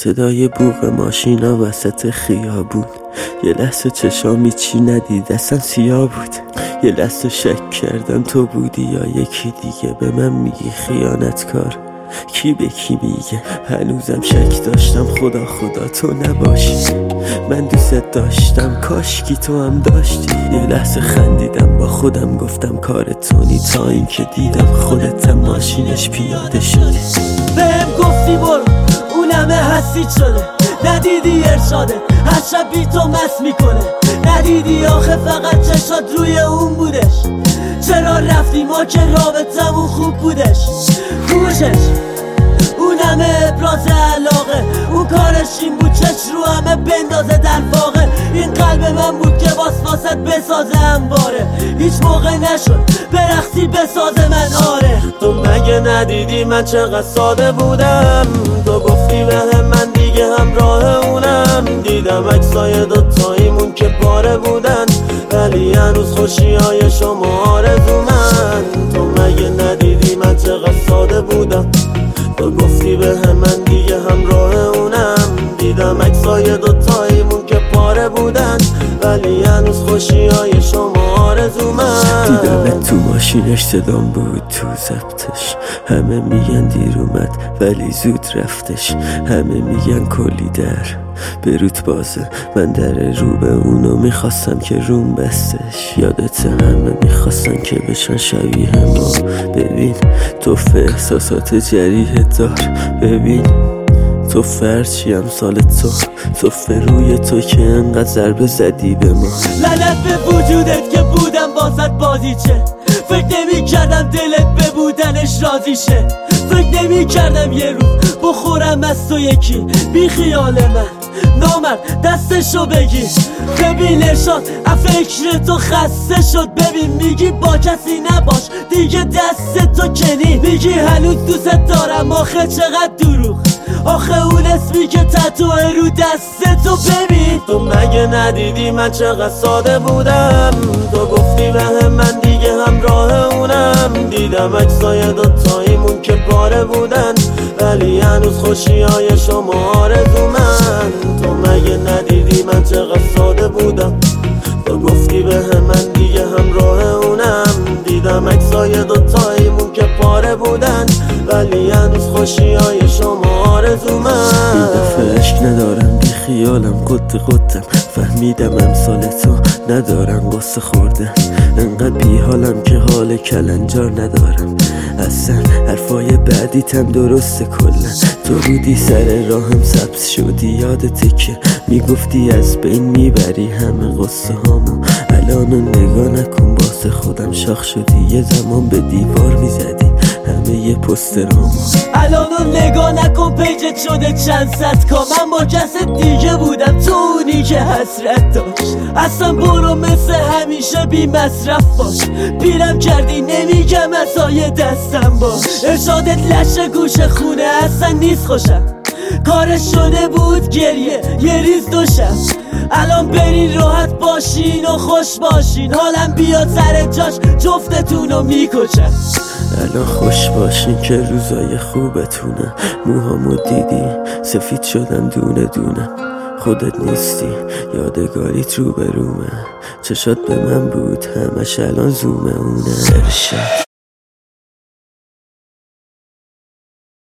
صدای بوق ماشینا وسط خیابون، یه لحظه چشامی چی ندید اصلا سیاه بود. یه لحظه شک کردم تو بودی یا یکی دیگه. به من میگی خیانتکار، کی به کی میگه؟ هنوزم شک داشتم خدا تو نباشی. من دوست داشتم کاشکی تو هم داشتی. یه لحظه خندیدم با خودم گفتم کار تونی، تا اینکه دیدم خودت ماشینش پیاده شدی. بهم گفتی برو اونمه حسید شده، ندیدی ارشاده هر شب بی تو مست میکنه. ندیدی آخه فقط چشات روی اون بودش. چرا رفتی ما که رابطمون خوب بودش؟ خوشش اونمه ابراز علاقه، اون کارش این بود چش رو همه بندازه در واقع. این قلب من بود که واسط بسازه انباره. هیچ موقع نشد برخصی بسازه من آره. تو مگه ندیدی من چقدر ساده بودم؟ تو گفتی به من دیگه همراه اونم. دیدم عکسای دوتاییمون که پاره بودن، ولی هنوز خوشی های شما آرزومن. تو مگه ندیدی من چقدر ساده بودم؟ تو گفتی به من دیگه همراه اونم. دیدم عکسای دوتاییمون که پاره بودن، ولی هنوز خوشی های شما آرزومن. دیدم تو ماشینش صدام بود تو ضبطش. همه میگن دیر اومد ولی زود رفتش. همه میگن کلی در به روت بازه، من در رو به اونو میخواستم که روم بستش. یادت همه میخواستن که بشن شبیه ما. ببین تو احساسات جریح دار، ببین تو فرچی امثال تو روی تو که انقدر ضربه زدی به ما. لعنت به وجودت که بودم واسط بازی چه. فکر نمی کردم دلت به بودنش راضی شه. فکر نمی کردم یه روز بخورم از تو یکی بی خیال من. نامرد دستشو بگیر ببین ارشاد فکر تو خسته شد. ببین میگی با کسی نباش دیگه دست تو کنی. میگی هنوز دوست دارم آخه چقدر دروغ. آخه اون اسمی که تتوه رو دست تو. ببین تو مگه ندیدی من چقدر ساده بودم؟ تو گفتی به من دیگه همراه اونم. دیدم عکسای دوتاییمون که پاره بودن، ولی هنوز خوشی های شما آرزومن. تو مگه ندیدی من چقدر ساده بودم؟ تو گفتی به من دیگه همراه اونم. دیدم عکسای دوتاییمون که پاره بودن، ولی هنوز خوشی های شما آرزومن. این دفعه عشق ندارم بی خیالم قدم. فهمیدم امثال تو ندارم قصه خوردم. انقدر بی حالم که حال کلنجار ندارم. اصلا حرفای بعدیتم درسته کلا. تو بودی سر راهم سبز شدی. یادته که میگفتی از بین میبری همه قصه هامو. الانو نگاه نکن واسه خودم شاخ شدی. یه زمان به دیوار میزدی همه یه پسترامو. الانو نگاه نکن پیجت شده چند صد کا. من با کس دیگه بودم تو اونی که حسرت داشت. اصلا برو مثل همیشه بی مصرف باش. پیرم کردی نمیگم عصای دستم باش. ارشادت لشه گوش خونه اصلا نیست خوشم. کارش شده بود گریه یه ریز دوشم. الان برین راحت باشین و خوش باشین. حالم بیاد سر جاش جفتتونو میکشم. الان خوش باشین که روزای خوبتونه. موهامو دیدی سفید شدن دونه دونه. خودت نیستی یادگاریت رو برومه. چشات به من بود همش الان زومه اونه. ارشاد